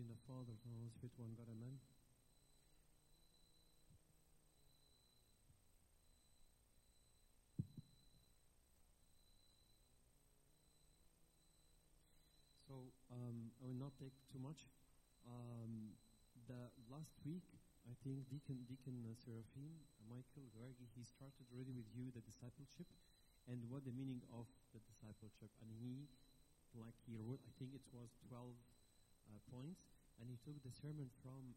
name of the Father, Son, and Holy Spirit, one God, amen. So, I will not take too much. The last week, I think Deacon Seraphim, Michael Gargi, he started already with you the discipleship and what the meaning of the discipleship. And he wrote, I think it was 12 points, and he took the sermon from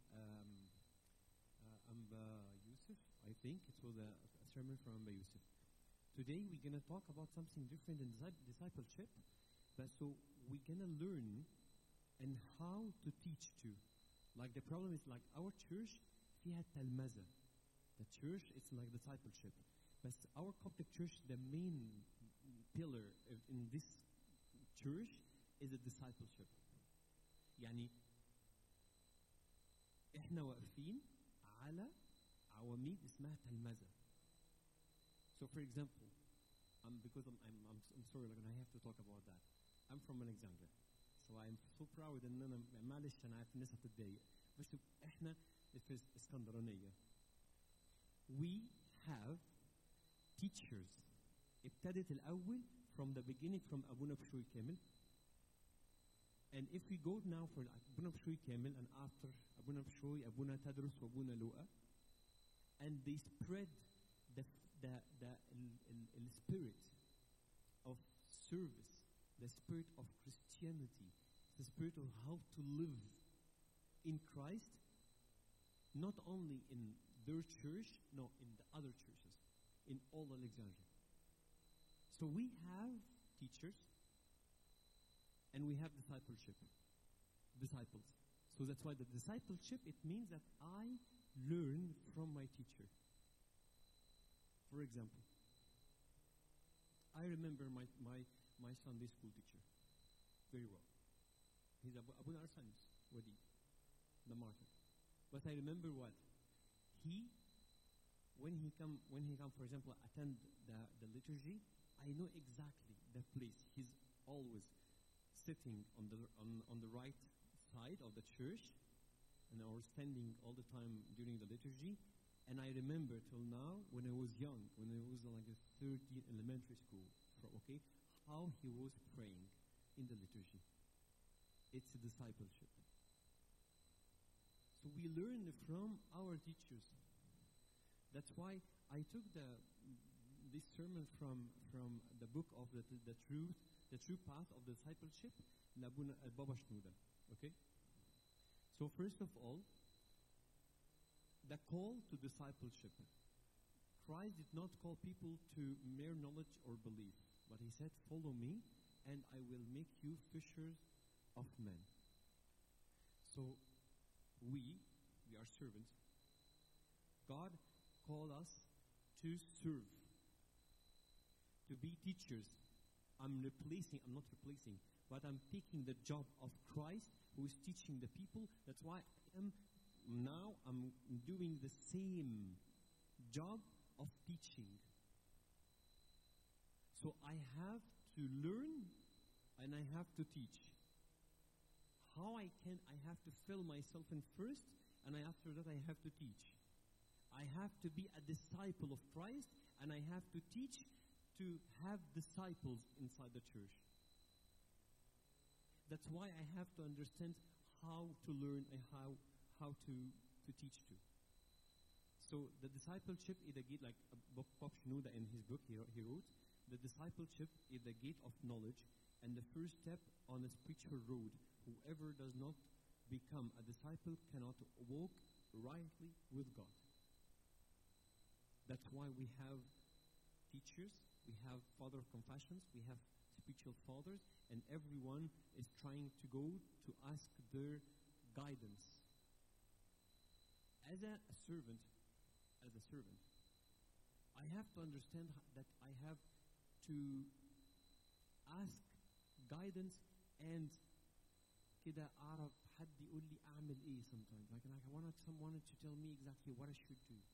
Amba Yusuf. I think it was a sermon from Amba Yusuf. Today we're going to talk about something different in discipleship, but so we're going to learn and how to teach too. Like the problem is like our church, فيها تلمذة. The church is like discipleship. But our Coptic church, the main pillar in this church is a discipleship. يعني احنا واقفين على عواميد اسمها تلمذة. So for example, because I'm sorry, like, I have to talk about that. I'm from Alexandria. So I'm so proud ان انا معلش انا عارف الناس هتتضايق بس احنا في اسكندرانية. We have teachers ابتدت الأول from the beginning from أبونا بشوي كامل. And if we go now for أبونا بشوي كامل and after أبونا بشوي أبونا تدرس وأبونا لوقا, and they spread the spirit of service, the spirit of Christianity, the spirit of how to live in Christ, not only in their church, no, in the other churches, in all Alexandria. So we have teachers, and we have disciples. So that's why the discipleship, it means that I learn from my teacher. For example, I remember my Sunday school teacher very well. He's Abuna Arsanis, Wadi, the martyr. But I remember what? When he come, for example, attend the liturgy, I know exactly the place. He's always sitting on the right side of the church, and I was standing all the time during the liturgy. And I remember till now, when I was young, when I was like a third year elementary school, how he was praying in the liturgy. It's a discipleship. So we learn from our teachers. That's why I took this sermon from the book of the true path of discipleship, Baba Shnuda. Okay? So first of all, the call to discipleship. Christ did not call people to mere knowledge or belief, but he said, follow me, and I will make you fishers of men. So we are servants. God called us to serve, to be teachers. I'm not replacing, but I'm taking the job of Christ who is teaching the people. That's why I'm doing the same job of teaching. So I have to learn and I have to teach. How I have to fill myself in first, and after that I have to teach. I have to be a disciple of Christ, and I have to teach to have disciples inside the church. That's why I have to understand how to learn and how to teach too. So the discipleship is the gate, like Bob Shnuda in his book he wrote, the discipleship is the gate of knowledge and the first step on a spiritual road. Whoever does not become a disciple cannot walk rightly with God. That's why we have teachers, we have father of confessions, we have spiritual fathers, and everyone is trying to go to ask their guidance. As a servant, I have to understand that I have to ask guidance and كده أعرف حد يقول لي أعمل إيه sometimes. Like I wanted someone to tell me exactly what I should do.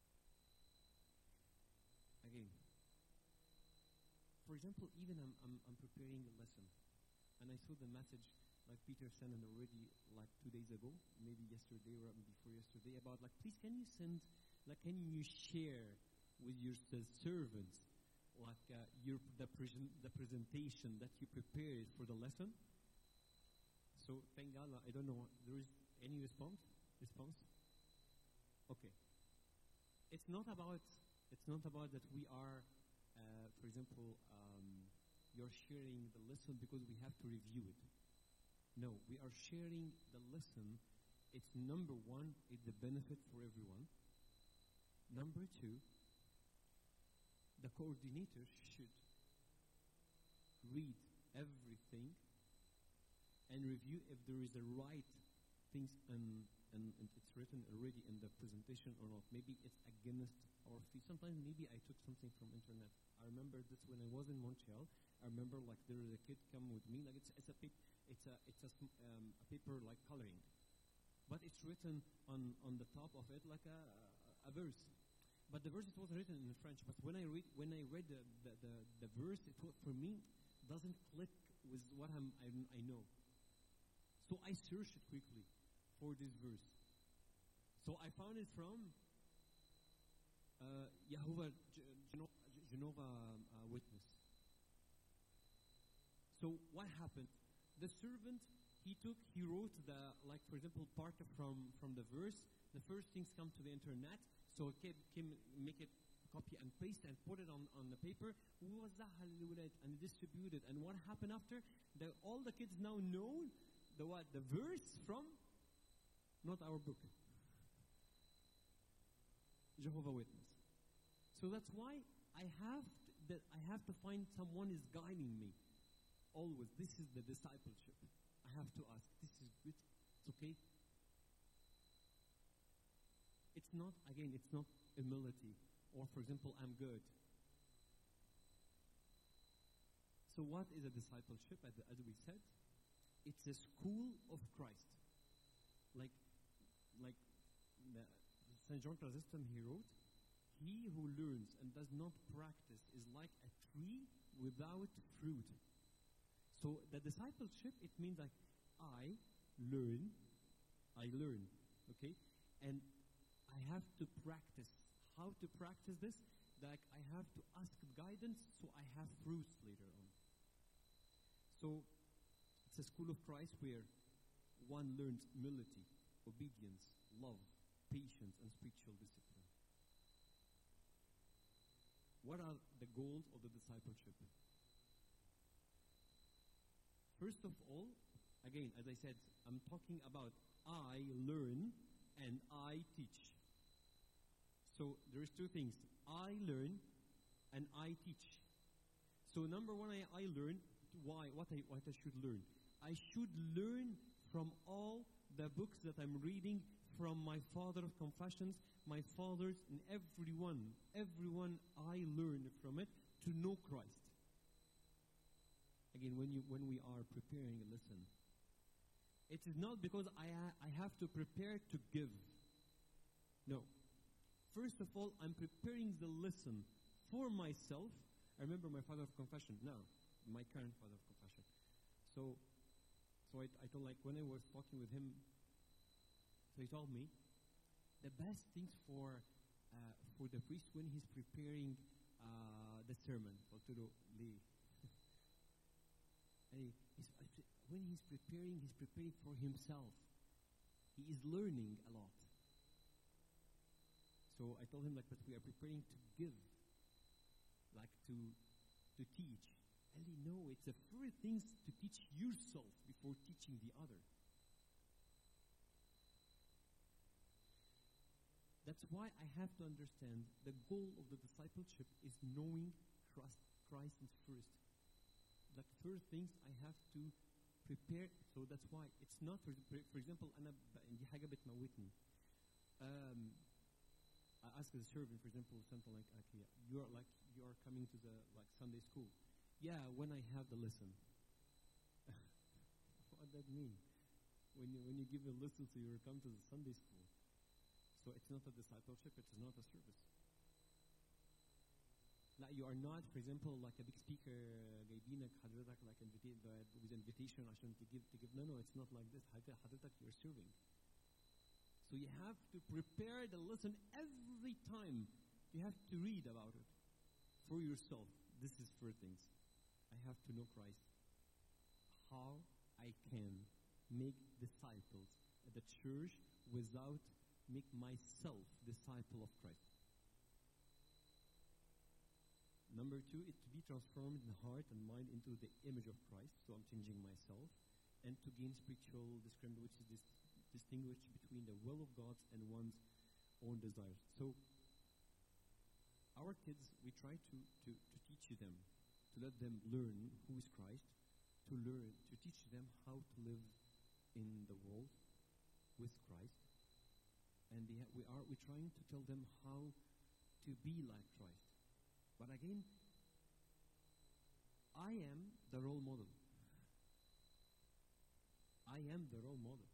Again, for example, even I'm preparing a lesson, and I saw the message like Peter sent it already like 2 days ago, maybe yesterday or before yesterday, about like, please can you send, like, can you share with your servants like the presentation that you prepared for the lesson? So thank God, I don't know, there is any response? Okay. It's not about that we are, for example, you're sharing the lesson because we have to review it. No, we are sharing the lesson. It's number one, it's the benefit for everyone. Number two, the coordinator should read everything and review if there is the right things and it's written already in the presentation or not. Maybe it's against our fee. Sometimes maybe I took something from internet. I remember this when I was in Montreal. I remember like there was a kid come with me, like it's a paper like coloring, but it's written on the top of it like a verse. But the verse, it was written in French. But when I read the verse, it was, for me, doesn't click with what I know. So I searched it quickly for this verse. So I found it from Jehovah Witness. So what happened? The servant, he wrote the, like for example, part from the verse. The first things come to the internet. So came make it copy and paste and put it on the paper. And distributed. And what happened after? All the kids now know the verse from not our book. Jehovah Witness. So that's why I have to find someone is guiding me. Always. This is the discipleship. I have to ask, this is good? It's okay? It's not humility. Or for example, I'm good. So what is a discipleship, as we said? It's a school of Christ. Like the St. John Chrysostom, he wrote, he who learns and does not practice is like a tree without fruit. So the discipleship, it means like I learn, okay? And I have to practice. How to practice this? Like I have to ask guidance so I have fruits later on. So it's a school of Christ where one learns humility, obedience, love, patience, and spiritual discipline. What are the goals of the discipleship? First of all, again, as I said, I'm talking about I learn and I teach. So there is two things. I learn and I teach. So number one, I learn. Why? What I should learn? I should learn from all the books that I'm reading, from my father of confessions, my fathers, and everyone I learn from it to know Christ. Again, when we are preparing a lesson, it is not because I have to prepare to give. No. First of all, I'm preparing the lesson for myself. I remember my father of confession. Now, my current father of confession. So I told, like, when I was talking with him, so he told me the best things for the priest when he's preparing the sermon, when he's preparing for himself. He is learning a lot. So I told him, like, but we are preparing to give, like to teach. And you know, it's the first things to teach yourself before teaching the other. That's why I have to understand the goal of the discipleship is knowing Christ is first. The first things I have to prepare. So that's why it's not, for example, دي حاجة بتموتني. I ask the servant, for example, something like you are coming to the Sunday school. Yeah, when I have the lesson. What does that mean? When you give a lesson, so you come to the Sunday school. So it's not a discipleship, it's not a service. Like you are not, for example, like a big speaker, جايبينك حضرتك like with invitation invitation عشان تجيب. No, it's not like this. حضرتك you're serving. So you have to prepare the lesson every time. You have to read about it for yourself. This is for things. I have to know Christ. How I can make disciples at the church without make myself disciple of Christ. Number 2, it to be transformed in heart and mind into the image of Christ. So I'm changing myself. And to gain spiritual discernment, which is distinguish between the will of God and one's own desires. So our kids, we try to teach them, to let them learn who is Christ, to teach them how to live in the world with Christ. And we're trying to tell them how to be like Christ. But again, I am the role model. I am the role model.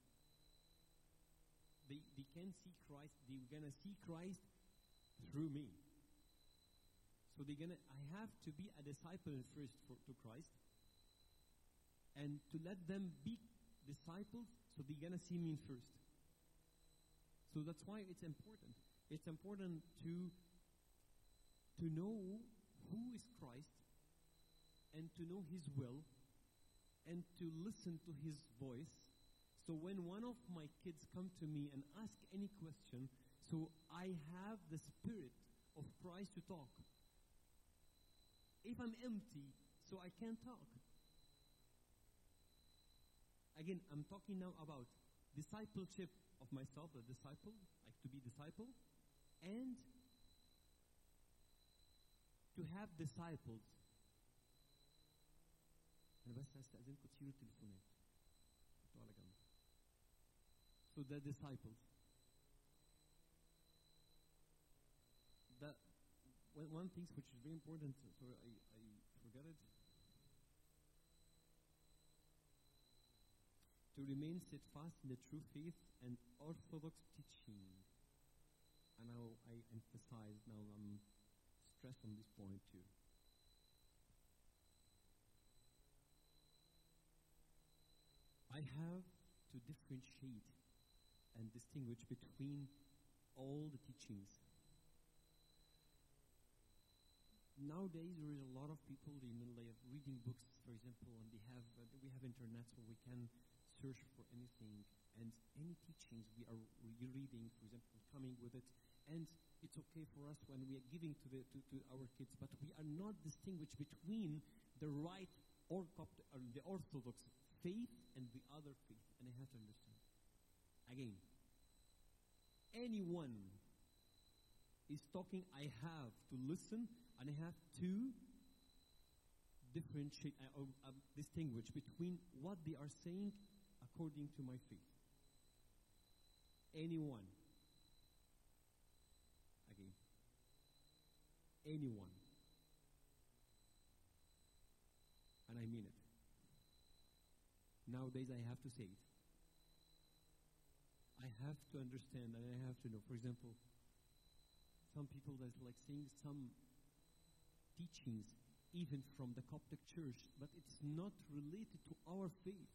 They can see Christ. They're gonna see Christ through me. So I have to be a disciple first to Christ, and to let them be disciples. So they're gonna see me first. So that's why it's important. It's important to know who is Christ, and to know His will, and to listen to His voice. So when one of my kids come to me and ask any question, so I have the Spirit of Christ to talk. If I'm empty, so I can't talk. Again, I'm talking now about discipleship of myself, a disciple, like to be disciple, and to have disciples. أنا بس هستأذنكم تشيلوا التليفونات. حطوها على جنب. So the disciples. One thing which is very important, sorry, I forgot it. To remain steadfast in the true faith and orthodox teaching. And I emphasize now, I'm stressed on this point too. I have to differentiate and distinguish between all the teachings. Nowadays, there is a lot of people, they are reading books, for example, and we have internet, so we can search for anything, and any teachings we're reading, for example, coming with it, and it's okay for us when we are giving to our kids, but we are not distinguished between the right or the orthodox faith and the other faith, and I have to understand. Again, anyone is talking, I have to listen, and I have to differentiate or distinguish between what they are saying according to my faith. Anyone. Again. Anyone. And I mean it. Nowadays I have to say it. I have to understand and I have to know. For example, some people that like saying some teachings even from the Coptic Church, but it's not related to our faith.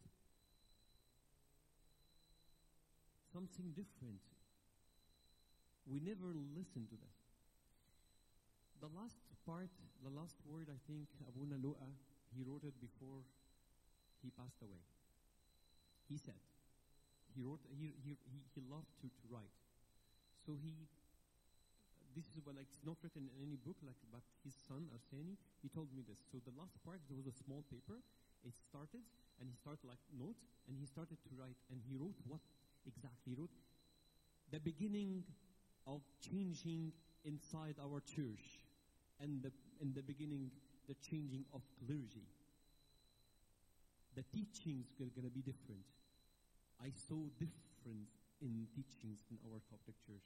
Something different. We never listen to that. The last word, I think, Abuna Lu'a, he wrote it before he passed away. He said, he loved to write. So this is what, like, it's not written in any book, but his son, Arseni, he told me this. So the last part, there was a small paper. It started, and he started like notes, and he started to write, and he wrote what exactly? He wrote, the beginning of changing inside our church, and in the beginning, the changing of clergy. The teachings are going to be different. I saw difference in teachings in our Coptic Church.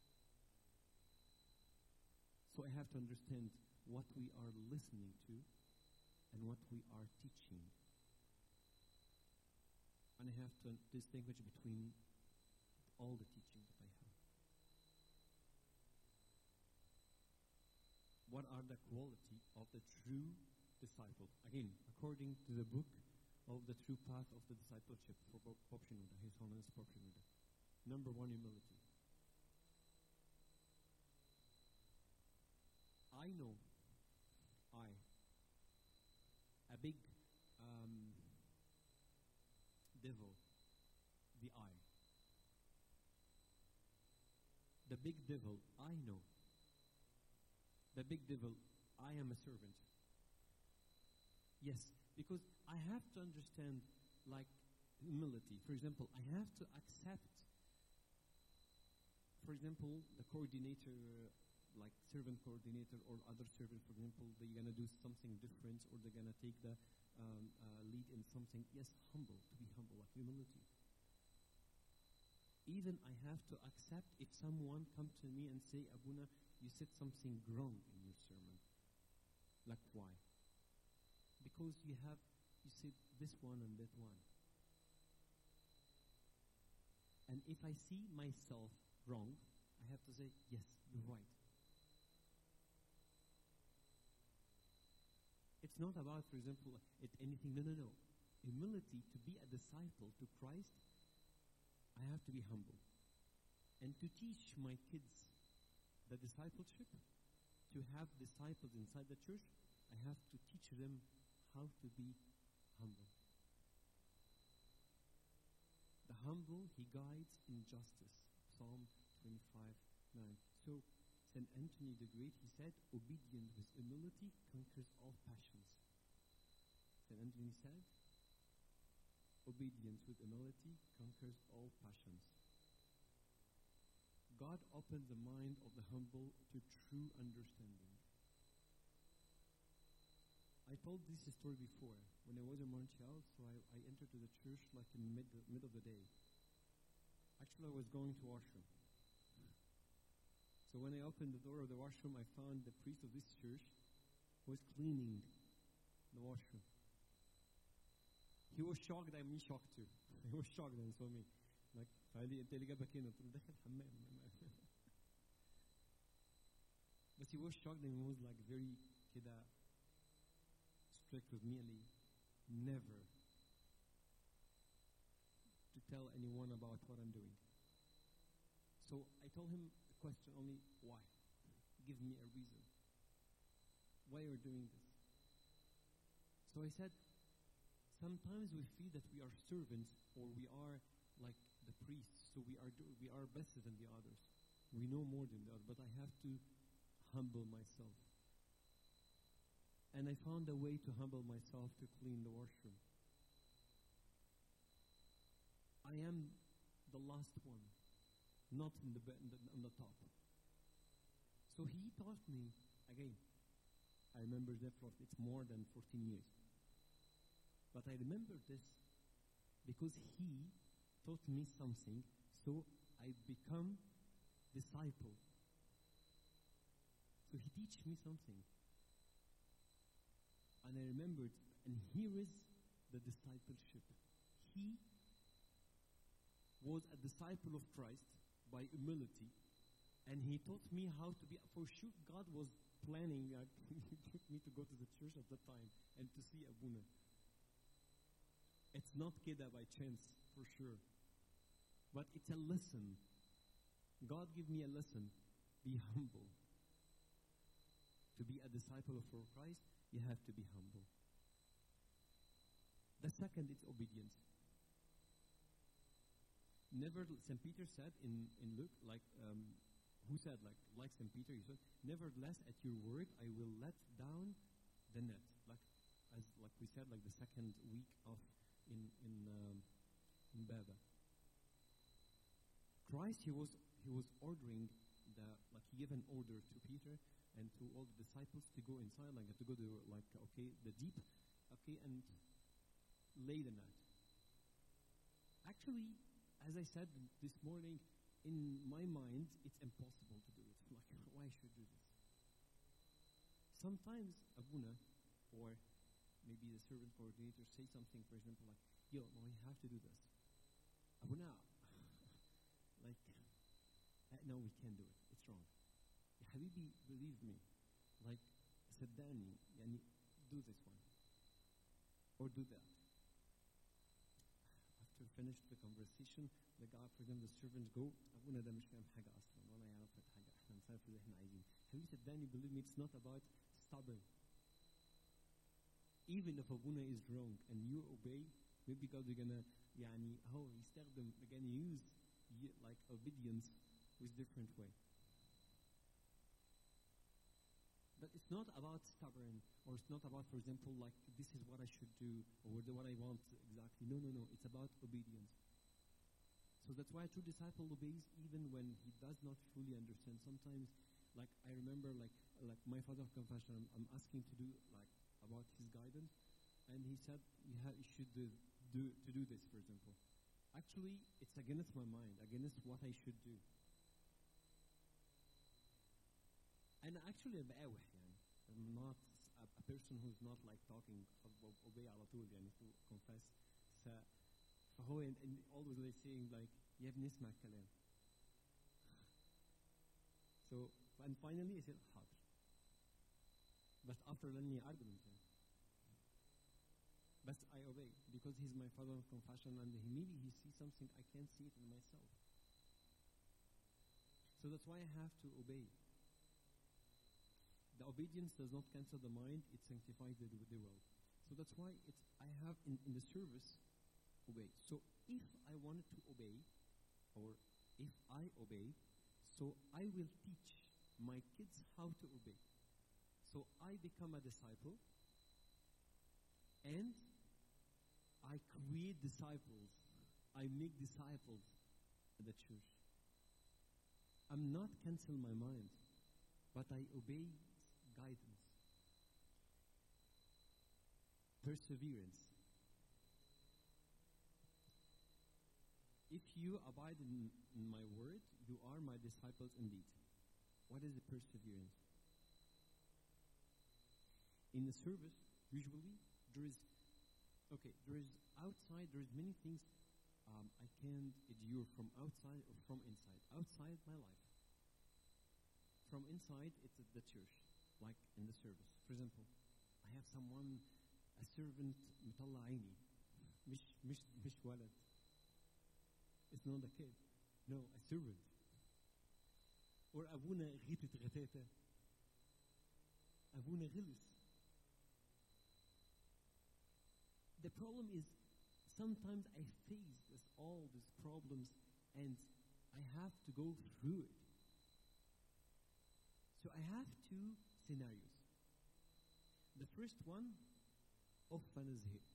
So I have to understand what we are listening to and what we are teaching. And I have to distinguish between all the teachings that I have. What are the quality of the true disciple? Again, according to the book of the true path of the discipleship for Pope Shenouda, His Holiness Pope Shenouda. Number one, humility. I know, a big devil, the I. The big devil, I know. The big devil, I am a servant. Yes, because I have to understand, like, humility. For example, I have to accept, for example, the coordinator, like servant coordinator or other servant, for example, they're going to do something different or they're going to take the lead in something. Yes, humble, to be humble, like humility. Even I have to accept if someone come to me and say, Abuna, you said something wrong in your sermon. Like, why? Because you said this one and that one. And if I see myself wrong, I have to say, yes, you're right. It's not about, for example, anything. No. Humility, to be a disciple to Christ, I have to be humble. And to teach my kids the discipleship, to have disciples inside the church, I have to teach them how to be humble. The humble, he guides in justice. Psalm 25:9. So, St. Anthony the Great, he said, obedience with humility conquers all passions. St. Anthony said, obedience with humility conquers all passions. God opened the mind of the humble to true understanding. I told this story before. When I was in Montreal, so I entered to the church like in middle of the day. Actually, I was going to washroom. So when I opened the door of the washroom, I found the priest of this church was cleaning the washroom. He was shocked, I'm shocked too. He was shocked when he saw me. Like, فقال انت اللي جابك هنا؟ قلت له داخل الحمام. But he was shocked and he was like very كده strict with me, and he never to tell anyone about what I'm doing. So I told him the question only, why? Give me a reason. Why you're doing this? So I said, sometimes we feel that we are servants or we are like the priests, so we are better than the others. We know more than the others, but I have to humble myself. And I found a way to humble myself to clean the washroom. I am the last one, not on the top. So he taught me, again, I remember that for it's more than 14 years. But I remember this because he taught me something, so I become disciple. So he teach me something. And I remembered, and here is the discipleship. He was a disciple of Christ by humility, and he taught me how to be. For sure, God was planning me to go to the church at that time and to see Abuna. It's not keda by chance, for sure. But it's a lesson. God gave me a lesson. Be humble. To be a disciple of Christ, you have to be humble. The second is obedience. Never, St. Peter said in Luke, who said, like St. Peter, he said, nevertheless, at your word, I will let down the net. Like we said, like the second week of in Baba. Christ, he was ordering he gave an order to Peter and to all the disciples to go inside, to go to the deep, and lay the net. Actually, as I said this morning, in my mind, it's impossible to do it. Why should I do this? Sometimes Abuna, or maybe the servant coordinator, say something, for example, like, yo, no, you have to do this. Abuna, no, we can't do it. It's wrong. Ya Habibi, believe me. Saddani, do this one. Or do that. finished the conversation, the guy, for example, the servant go, أبونا ده مش فاهم حاجة أصلا ولا يعرف حاجة، إحنا نسافر اللي إحنا عايزينه. حبيبي صدقني, believe me, it's not about stubborn. Even if Abuna is wrong and you obey, maybe God is gonna يستخدم, gonna use like obedience with different way. But it's not about stubborn, or it's not about, for example, like this is what I should do or what I want exactly. No. It's about obedience. So that's why a true disciple obeys even when he does not fully understand. Sometimes, like I remember, like my father of confession, I'm asking to do like about his guidance, and he said you should do this, for example. Actually, it's against my mind, against what I should do. And actually, I'm not a person who's not like talking obey على طول يعني to confess. فهو and always like saying like يا ابني اسمع الكلام. So and finally I said حاضر. But after learning argument, but I obey because he's my father of confession, and maybe he sees something I can't see it in myself. So that's why I have to obey. The obedience does not cancel the mind, it sanctifies the will. So that's why I have in the service, obey. So if I wanted to obey, or if I obey, so I will teach my kids how to obey. So I become a disciple, and I create disciples. I make disciples at the church. I'm not canceling my mind, but I obey guidance. Perseverance. If you abide in my word, you are my disciples indeed. What is the perseverance? In the service, usually, there is outside, there is many things I can endure from outside or from inside. Outside my life. From inside, it's at the church, like in the service. For example, I have someone, a servant, مطلع عيني, مش ولد. It's not a kid. No, a servant. Or أبونا غيبت غتاتة. أبونا غلس. The problem is, sometimes I face all these problems and I have to go through it. So I have two scenarios. The first one, أنا زهقت.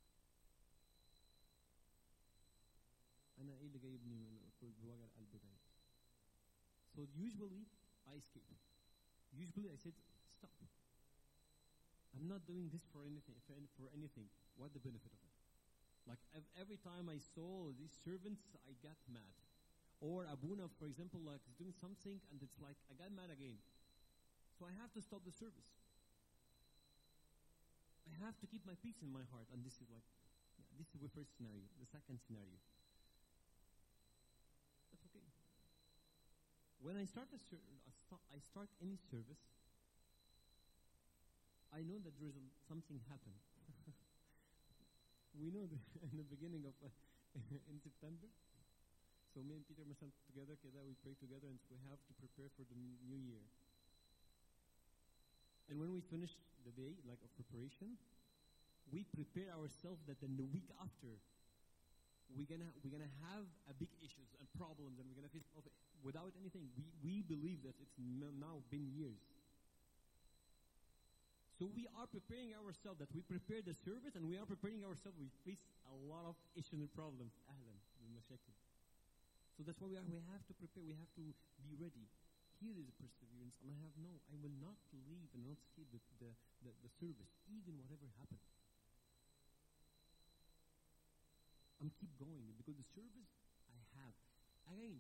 أنا إيه اللي جايبني من بوجع القلب ده. So usually I escape. Usually I said, stop. I'm not doing this for anything. What the benefit of it? Like every time I saw these servants, I got mad. Or Abuna, for example, like is doing something and it's like I got mad again. So I have to stop the service. I have to keep my peace in my heart, and this is the first scenario. The second scenario. That's okay. When I start any service, I know that there is something happened. We know that in the beginning of in September. So me and Peter myself together, we pray together, and we have to prepare for the new year. And when we finish the day, like of preparation, we prepare ourselves that in the week after, we're gonna have a big issues and problems, and we're gonna face without anything. We believe that it's now been years. So we are preparing ourselves, that we prepare the service, and we are preparing ourselves. We face a lot of issues and problems. So that's why we have to prepare. We have to be ready. Here is perseverance, and I will not leave and not skip the service, even whatever happens. I'm keep going because the service I have. Again,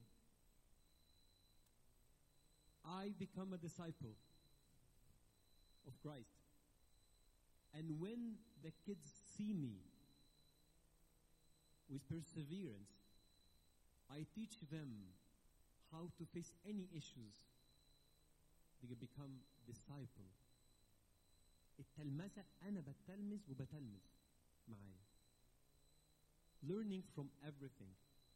I become a disciple of Christ. And when the kids see me with perseverance, I teach them how to face any issues. They become disciple. التلمذة أنا بتلمذ وبتلمذ معايا. learning from everything.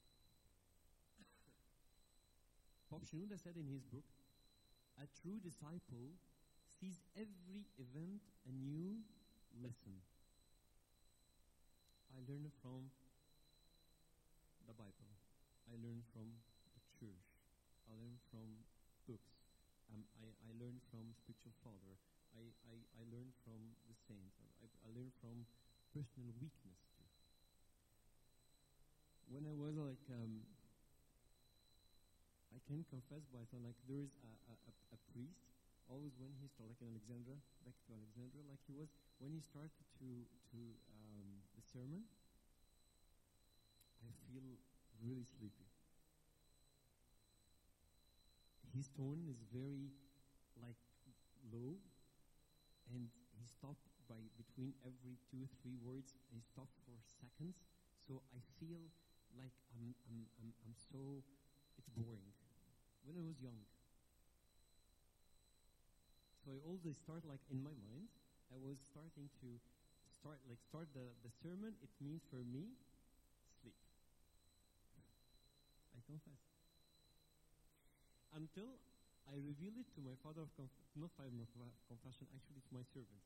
Pop Shenouda said in his book, a true disciple sees every event a new lesson. I learn from the Bible. I learn from the church. I learn from books. I learn from spiritual father. I learn from the saints. I learn from personal weakness too. When I was I can confess by some, like, there is a priest, always when he started, like in Alexandria, back to Alexandria, like he was, when he started to the sermon, I feel really sleepy. His tone is very, like, low, and he stopped by between every 2-3 words. He stopped for seconds, so I feel like I'm so, it's boring. When I was young, so I always start, like, in my mind, I was starting to start the sermon. It means for me, sleep. I confess. Until I reveal it to my father of not father of confession, actually to my servant.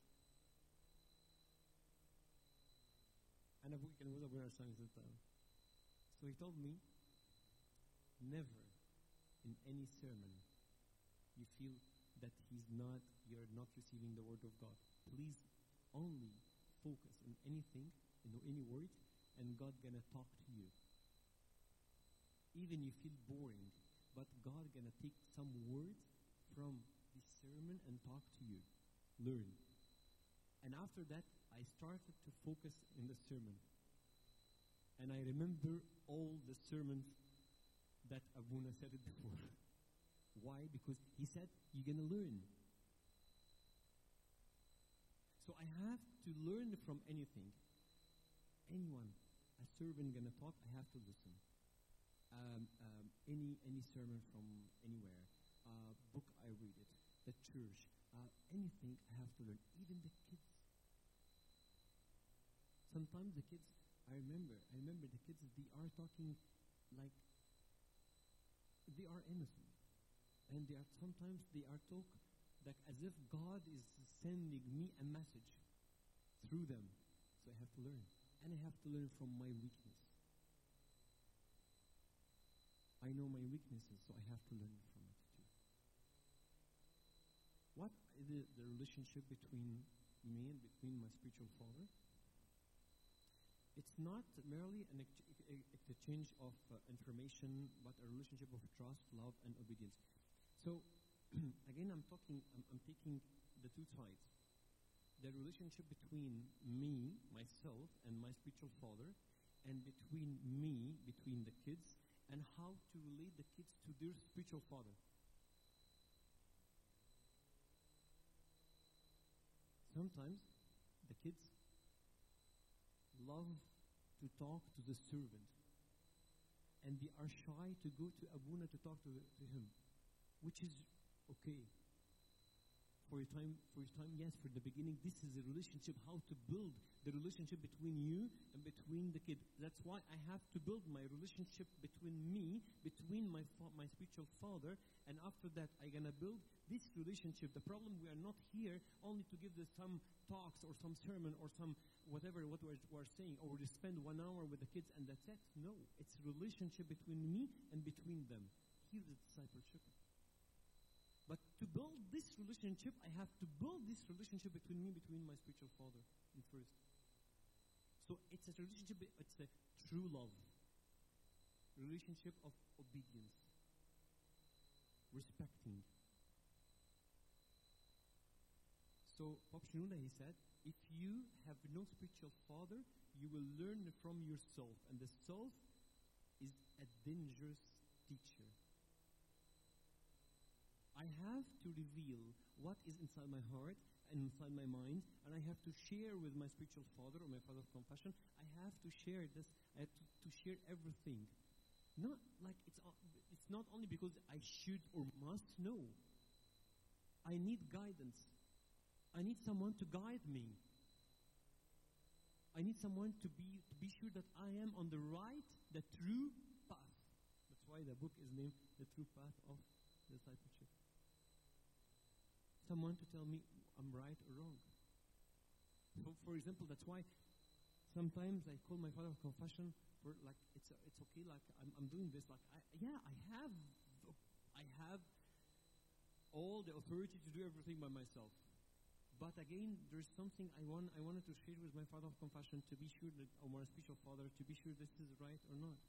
And I was aware of something at the time. So he told me, never in any sermon you feel that you're not receiving the word of God. Please only focus on anything, any word, and God gonna talk to you. Even you feel boring, but God gonna take some words from this sermon and talk to you. Learn. And after that, I started to focus in the sermon. And I remember all the sermons that Abuna said it before. Why? Because he said, you're going to learn. So I have to learn from anything. Anyone, a servant going to talk, I have to listen. Any sermon from anywhere, book I read it, the church, anything I have to learn. Even the kids. Sometimes the kids, I remember the kids, they are talking like they are innocent, and sometimes they are talk like as if God is sending me a message through them. So I have to learn, and I have to learn from my weakness. I know my weaknesses, so I have to learn from it too. What is the relationship between me and between my spiritual father? It's not merely an exchange of information, but a relationship of trust, love, and obedience. So, again, I'm taking the two sides. The relationship between me, myself, and my spiritual father, and between the kids, and how to relate the kids to their spiritual father. Sometimes the kids love to talk to the servant, and they are shy to go to Abuna to talk to him, which is okay. For your time, yes, for the beginning, this is a relationship, how to build the relationship between you and between the kid. That's why I have to build my relationship between me, between my spiritual father, and after that, I'm going to build this relationship. The problem, we are not here only to give some talks or some sermon or some whatever what we're saying, or to spend 1 hour with the kids and that's it. No, it's a relationship between me and between them. Here's the discipleship. But to build this relationship, I have to build this relationship between my spiritual father first. So it's a relationship, it's a true love. Relationship of obedience. Respecting. So Pop Shenouda, he said, if you have no spiritual father, you will learn from yourself. And the self is a dangerous teacher. I have to reveal what is inside my heart and inside my mind, and I have to share with my spiritual father or my father of compassion. I have to share this. I have to share everything. Not like it's not only because I should or must. No. I need guidance. I need someone to guide me. I need someone to be sure that I am on the right, the true path. That's why the book is named The True Path of Discipleship. Someone to tell me I'm right or wrong. So, for example, that's why sometimes I call my father of confession for like it's okay, like I'm doing this, like I have all the authority to do everything by myself. But again, there's something I wanted to share with my father of confession to be sure that, or my spiritual father, to be sure this is right or not.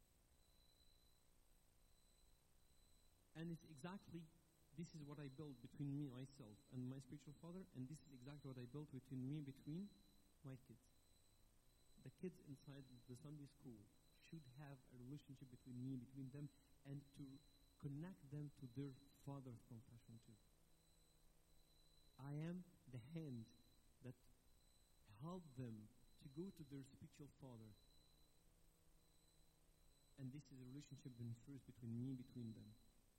And it's exactly, this is what I built between me, myself, and my spiritual father, and this is exactly what I built between me, between my kids. The kids inside the Sunday school should have a relationship between them, and to connect them to their father of confession too. I am the hand that help them to go to their spiritual father. And this is a relationship first between them.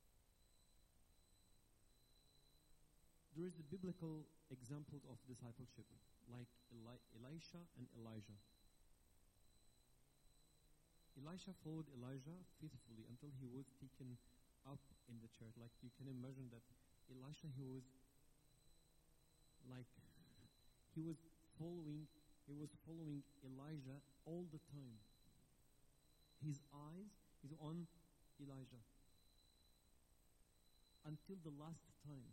There is a biblical examples of discipleship, like Elisha and Elijah. Elisha followed Elijah faithfully until he was taken up in the chariot. Like you can imagine that Elisha, he was following Elijah all the time. His eyes is on Elijah until the last time.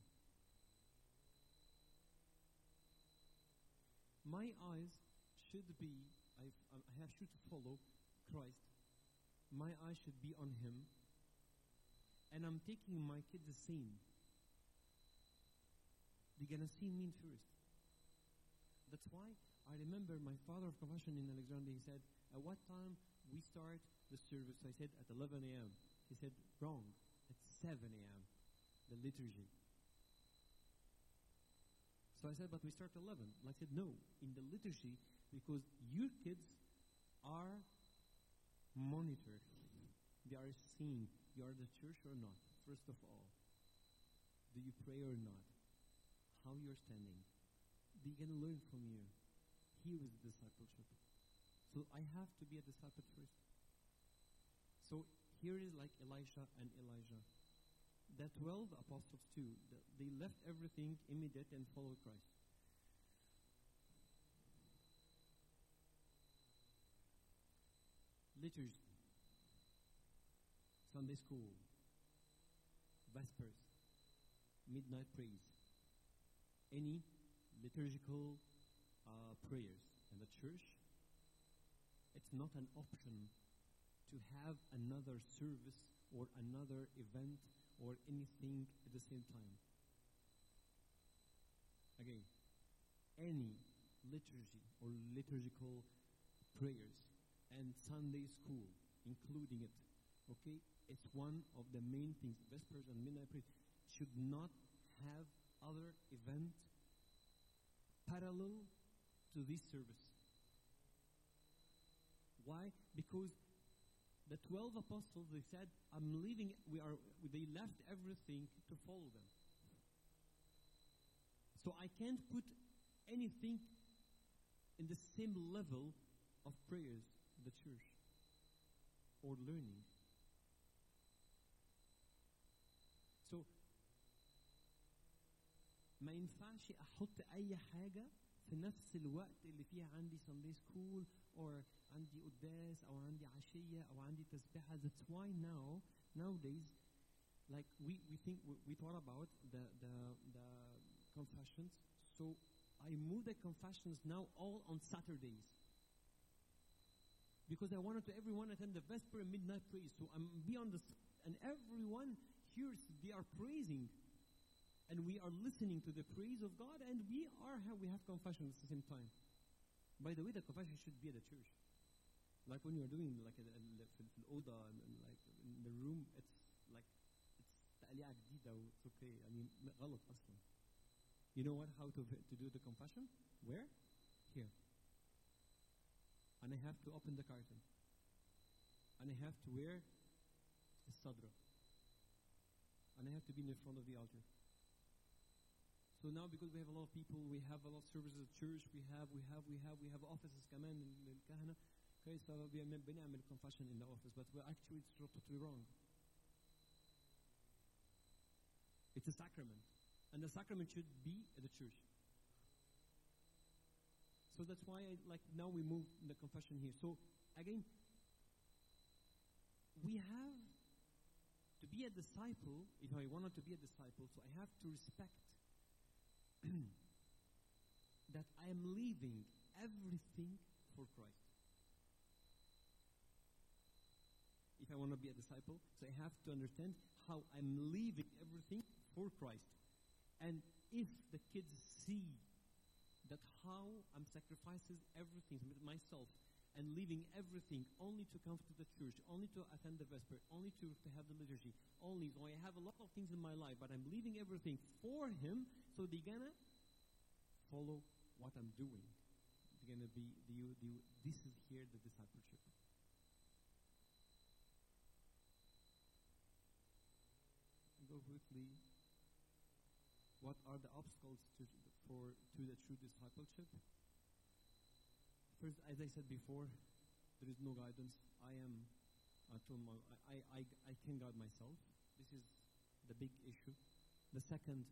My eyes should be, I should follow Christ. My eyes should be on him, and I'm taking my kids the same. They're going to see me first. That's why I remember my father of confession in Alexandria, he said, at what time we start the service? I said, at 11 a.m. He said, wrong, at 7 a.m., the liturgy. So I said, but we start at 11. And I said, no, in the liturgy, because your kids are monitored. They are seen. You are the church or not, first of all. Do you pray or not? How you're standing. They can learn from you. Here is discipleship. So I have to be a disciple first. So here is like Elisha and Elijah. The 12 apostles too, they left everything immediate and followed Christ. Liturgy, Sunday school, Vespers, midnight praise, any liturgical prayers in the church, it's not an option to have another service or another event or anything at the same time. Again, any liturgy or liturgical prayers and Sunday school, including it, okay, it's one of the main things. Vespers and midnight prayer should not have other event parallel to this service. Why? Because the 12 apostles, they said, I'm leaving, they left everything to follow them. So I can't put anything in the same level of prayers in the church or learning. So ما ينفعش احط اي حاجة في نفس الوقت اللي فيها عندي Sunday school or عندي قداس او عندي عشية او عندي تسبيحة. That's why nowadays, like we think we thought about the confessions. So I move the confessions now all on Saturdays because I wanted to everyone attend the Vesper and midnight praise. So I'm beyond the and everyone hears they are praising. And we are listening to the praise of God, and we have confession at the same time. By the way, the confession should be at the church. Like when you're doing like في الأوضة and like in the room, it's like it's تقليعة جديدة it's okay. I mean غلط أصلا. You know what? How to do the confession? Where? Here. And I have to open the curtain. And I have to wear a sadra. And I have to be in the front of the altar. So now, because we have a lot of people, we have a lot of services at church, we have offices كمان للكهنة Okay, so بنعمل confession in the office, but we're actually it's totally wrong. It's a sacrament, and the sacrament should be at the church. So that's why now we move the confession here. So again, we have to be a disciple. If I wanted to be a disciple, so I have to respect that I am leaving everything for Christ. If I want to be a disciple, so I have to understand how I'm leaving everything for Christ. And if the kids see that how I'm sacrificing everything with myself and leaving everything only to come to the church, only to attend the Vesper, only to have the liturgy, only so I have a lot of things in my life, but I'm leaving everything for Him, so they're gonna follow what I'm doing. They're gonna be this is here the discipleship. Go quickly. What are the obstacles to the true discipleship? First, as I said before, there is no guidance. I can guide myself. This is the big issue. The second,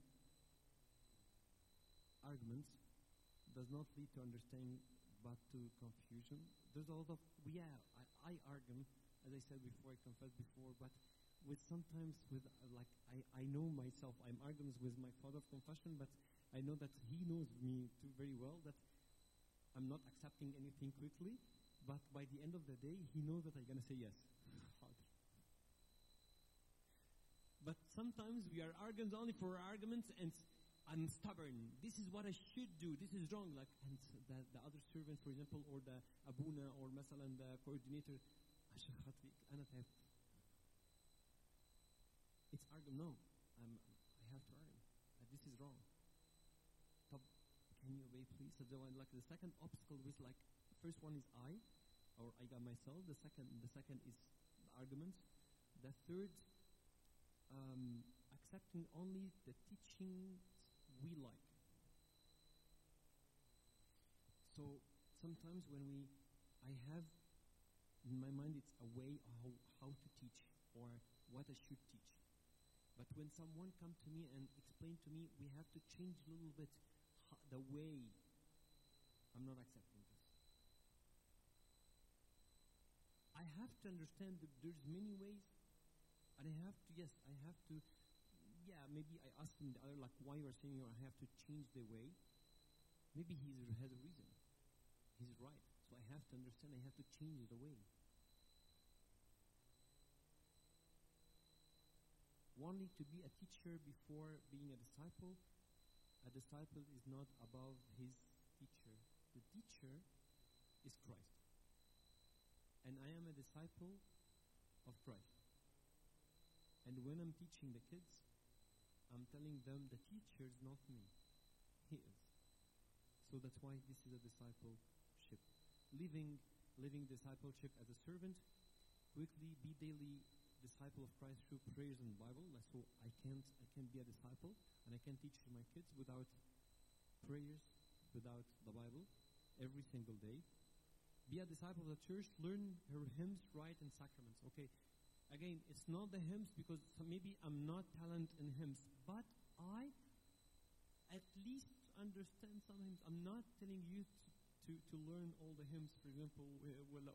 arguments does not lead to understanding but to confusion. There's a lot of, I argue, as I said before, I confessed before, but sometimes I know myself, I'm arguing with my father of confession, but I know that he knows me too very well, that I'm not accepting anything quickly, but by the end of the day, he knows that I'm going to say yes. But sometimes we are arguing only for arguments, and I'm stubborn. This is what I should do. This is wrong. And the other servant, for example, or the abuna, or مثلا the coordinator, عشان خاطري أنا تعبت. It's argument. No, I have to argue. This is wrong. Can you wait, please? So the second obstacle was first one is I got myself. The second is arguments. The third, accepting only the teachings we like. So sometimes when I have in my mind it's a way how to teach or what I should teach. But when someone comes to me and explain to me, we have to change a little bit the way. I'm not accepting this. I have to understand that there's many ways, and I have to, maybe I ask him the other, why you are saying I have to change the way. Maybe he has a reason. He's right. So I have to understand, I have to change the way. Wanting to be a teacher before being a disciple is not above his teacher. The teacher is Christ. And I am a disciple of Christ. And when I'm teaching the kids, I'm telling them the teacher is not me. He is. So that's why this is a discipleship. Living discipleship as a servant, quickly be daily disciple of Christ through prayers and Bible. So I can't be a disciple and I can't teach my kids without prayers, without the Bible, every single day. Be a disciple of the church, learn her hymns, rite, and sacraments. Okay, again, it's not the hymns because maybe I'm not talented in hymns, but I at least understand some hymns. I'm not telling you to learn all the hymns, for example, no,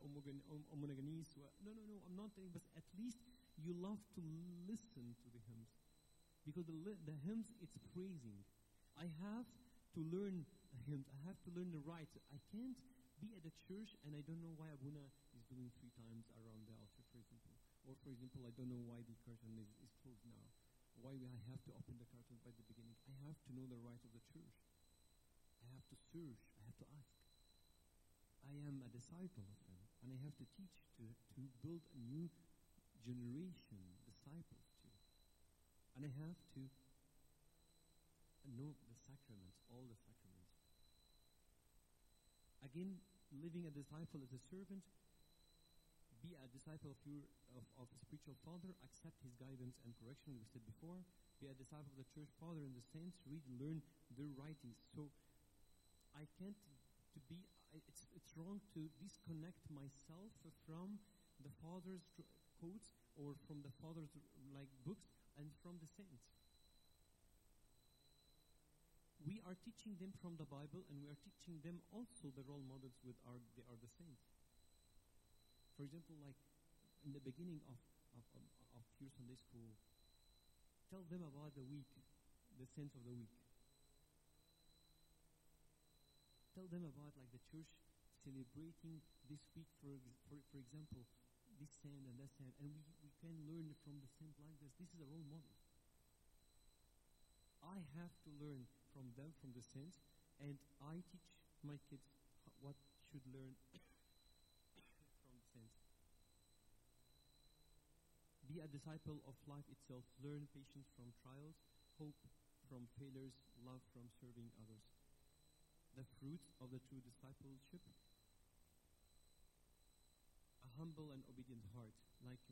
I'm not telling, but at least you love to listen to the hymns. Because the hymns, it's praising. I have to learn the hymns. I have to learn the rites. I can't be at the church and I don't know why Abuna is doing 3 times around the altar, for example. Or, for example, I don't know why the curtain is closed now. Why I have to open the curtain by the beginning. I have to know the rites of the church. I have to search. I have to ask. I am a disciple of him, and I have to teach to build a new generation, disciples too. And I have to know the sacraments, all the sacraments. Again, living a disciple as a servant, be a disciple of a spiritual father, accept his guidance and correction, we said before. Be a disciple of the church father and the saints, read and learn their writings. So I can't to be it's wrong to disconnect myself from the Father's quotes or from the Father's like books and from the saints. We are teaching them from the Bible, and we are teaching them also the role models they are the saints. For example, like in the beginning of your Sunday school, tell them about the week, the saints of the week. Tell them about like the church celebrating this week, for example, this saint and that saint, and we can learn from the saint like this. This is a role model. I have to learn from them, from the saints, and I teach my kids what should learn from the saints. Be a disciple of life itself. Learn patience from trials, hope from failures, love from serving others. The fruit of the true discipleship: a humble and obedient heart. Like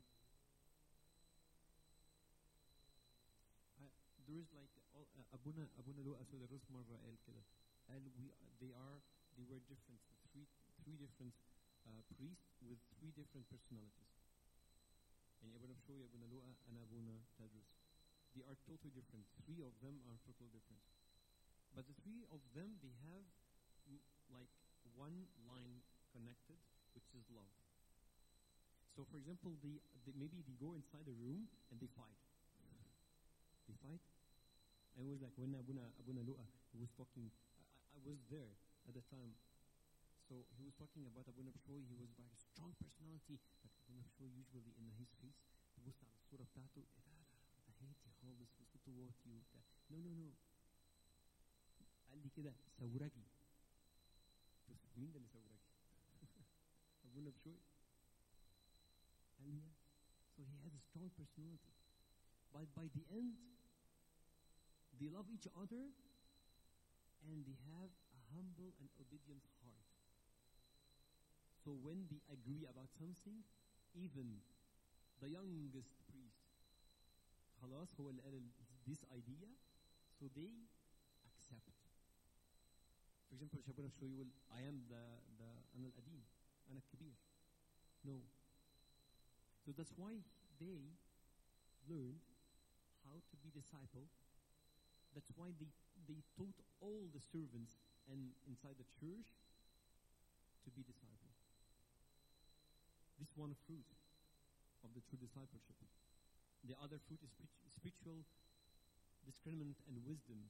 there is like Abuna Lu'a Sudarus مرة قال كده. قال they were different, three different priests with three different personalities. يعني Abuna Bshoy, Abuna Lu'a, and Abuna Tadrus. They are totally different. Three of them are totally different. But the three of them, they have like one line connected, which is love. So, for example, maybe they go inside a room and they fight. They fight. And it was like when Abuna Lu'a was talking, I was there at the time. So he was talking about Abuna Bshoy. He was like a strong personality. Like Abuna Bshoy usually in his face, تبص على الصورة بتاعته، ده هادي خالص وصوته واطي وبتاع. No. قال لي كده ثورجي. مين ده اللي ثورجي؟ أبونا بشوي. قال لي so he has a strong personality. But by the end, they love each other and they have a humble and obedient heart. So when they agree about something, even the youngest priest, خلاص هو اللي قال this idea, so they accept. For example, Abuna Bshoy يقول I am أنا القديم، أنا الكبير. No. So that's why they learned how to be disciple. That's why they taught all the servants and inside the church to be disciple. This one fruit of the true discipleship. The other fruit is spiritual discernment and wisdom.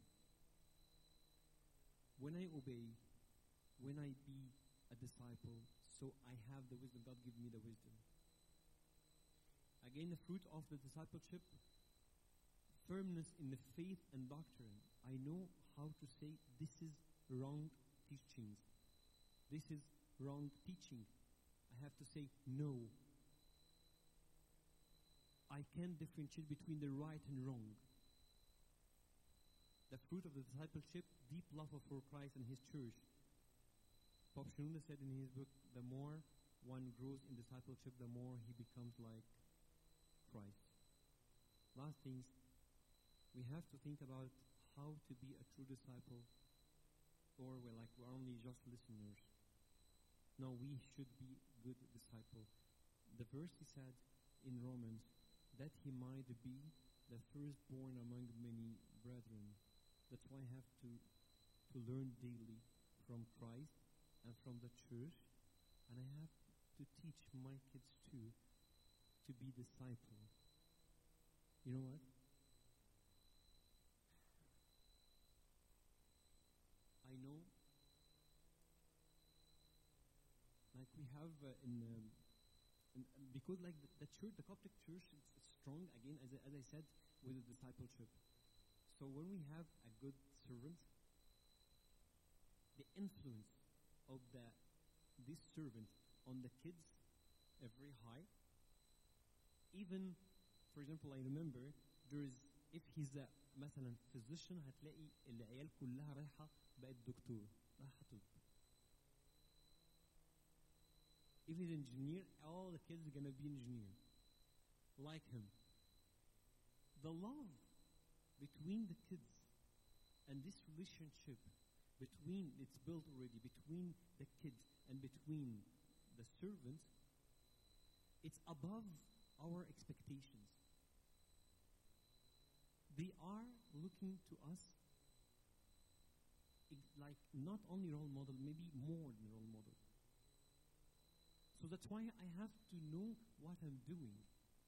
When I obey, when I be a disciple, so I have the wisdom. God give me the wisdom. Again, the fruit of the discipleship: firmness in the faith and doctrine. I know how to say this is wrong teachings. This is wrong teaching. I have to say no. I can differentiate between the right and wrong. The fruit of the discipleship: deep love for Christ and His church. Pope Shenouda said in his book, the more one grows in discipleship, the more he becomes like Christ. Last things, we have to think about how to be a true disciple, or we're only just listeners. No, we should be good disciple. The verse he said in Romans, that he might be the firstborn among many brethren. That's why I have to learn daily from Christ and from the church, and I have to teach my kids too to be disciple. You know what? I know, like we have because like the church, the Coptic church, is strong again, as I said, with the discipleship. So when we have a good servant, the influence of this servant on the kids are very high. Even, for example, I remember if he's a مثلا physician, هتلاقي العيال كلها رايحة بقت دكتور، رايحة طب. If he's an engineer, all the kids are gonna be engineer, like him. The love between the kids and this relationship it's built already between the kids and between the servants, it's above our expectations. They are looking to us like not only role model, maybe more than role model. So that's why I have to know what I'm doing.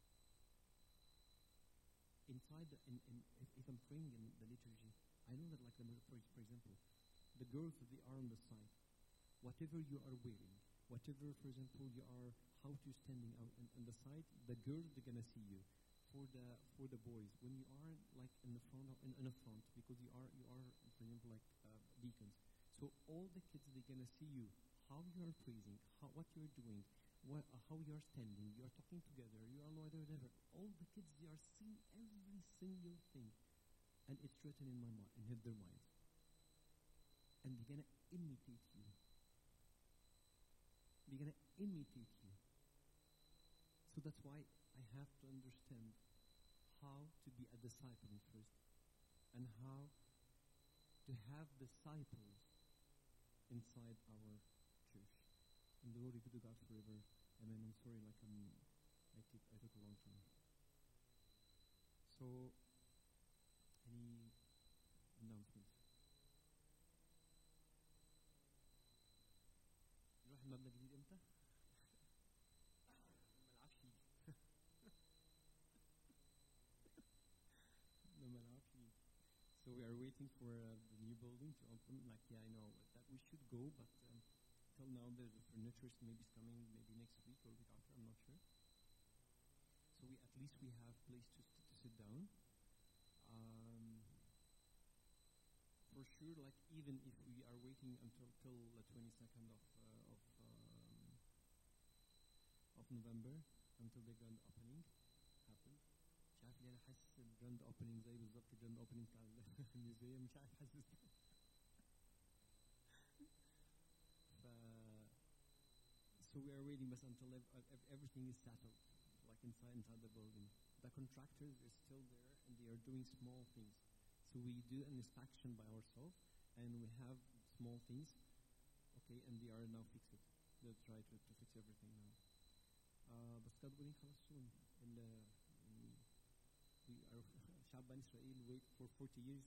Inside, if I'm praying in the liturgy, I know that, like, for example, the girls that they are on the side, whatever you are wearing, whatever, for example, you are, how you're standing out on the side, the girls, they're gonna see you. For the boys, when you are like in the front, in the front, because you are, for example, like deacons. So all the kids, they're gonna see you, how you are praising, what you're doing, how you are standing, you are talking together, you are whatever. All the kids, they are seeing every single thing, and it's written in my mind, in their minds, and they're gonna imitate you. They're gonna imitate you. So that's why I have to understand how to be a disciple first, and how to have disciples inside our church. And glory be to God forever. Amen. I'm sorry, like I took a long time. So, any announcements? نروح المبنى الجديد امتى؟ So we are waiting for the new building to open. Like, yeah, I know that we should go, but till now the furniture maybe is coming maybe next week or week after. I'm not sure. So at least we have place to sit down. For sure, like even if we are waiting until the 22nd of November until the grand opening happens. مش عارف ليه انا حاسس الجراند اوبننج زي بالظبط الجراند اوبننج بتاع الميوزيوم مش عارف حاسس so we are waiting but until everything is settled, like inside the building. The contractors are still there and they are doing small things. So we do an inspection by ourselves and we have small things, okay, and they are now fixed. They try to fix everything now. بس كانوا بيقولين خلاص soon. شعب بني إسرائيل wait for 40 years.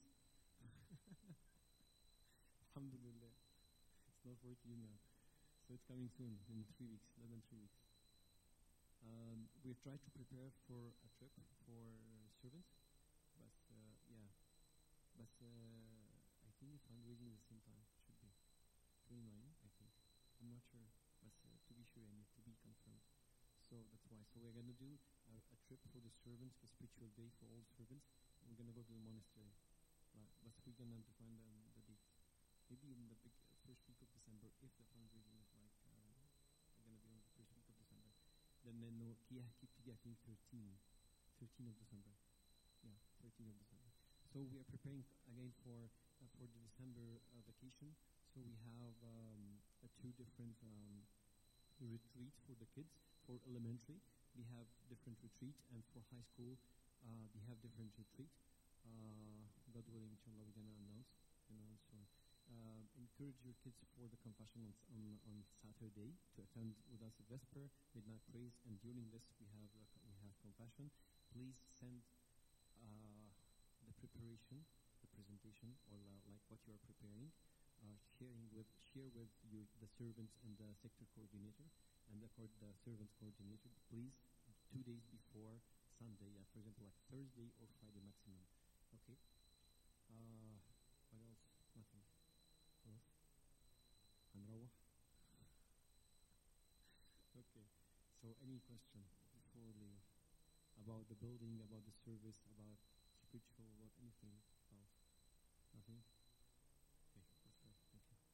Alhamdulillah. It's not 40 years now. So it's coming soon, in 3 weeks, less than 3 weeks. We've tried to prepare for a trip for servants, but yeah. But I think the fundraising at the same time should be 29, I think. I'm not sure, but to be sure, I need to be confirmed. So that's why. So we're going to do a trip for the servants, a spiritual day for all servants. We're going to go to the monastery. But we're going to define the dates. Maybe in the first week of December, if the fundraising is like, going to be on the first week of December. Then Kiptigi, I think 13 of December. Yeah, 13 of December. So we are preparing again for the December vacation. So we have 2 different retreats for the kids. For elementary, we have different retreat, and for high school, we have different retreat. God willing, inshallah, we're going to announce. So encourage your kids for the confession on Saturday to attend with us at Vesper, midnight praise, and during this we have confession. Please send the preparation, the presentation, or like what you are preparing, share with the servants and the sector coordinator and the servants coordinator. Please, 2 days before Sunday, for example, like Thursday or Friday maximum. Okay. What else? Nothing. Else? هنروح. Okay. So any question before we leave about the building, about the service, about spiritual, about anything else? Nothing? Okay, that's good. Thank you.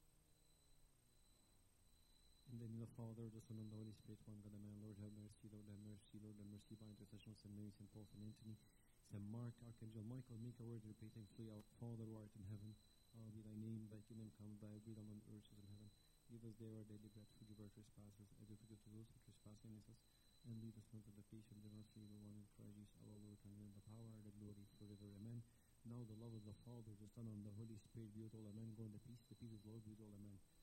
In the name of the Father, the Son, and the Holy Spirit, one God, amen. Lord, have mercy, Lord, have mercy, Lord, have mercy. By intercession of St. Mary, St. Paul, St. Anthony, St. Mark, Archangel Michael, make a word repeating, flee our Father who art in heaven. Hallowed be thy name, thy kingdom come, thy will be done on earth as in heaven. Give us there our daily bread, forgive our trespasses, as we forgive to those who trespass against us, and lead us not into temptation, deliver us from evil one, in Christ Jesus our Lord, and in the power and the glory forever. Amen. Now the love of the Father, the Son, and the Holy Spirit be with all. Amen. Go in the peace of the Lord be with all. Amen.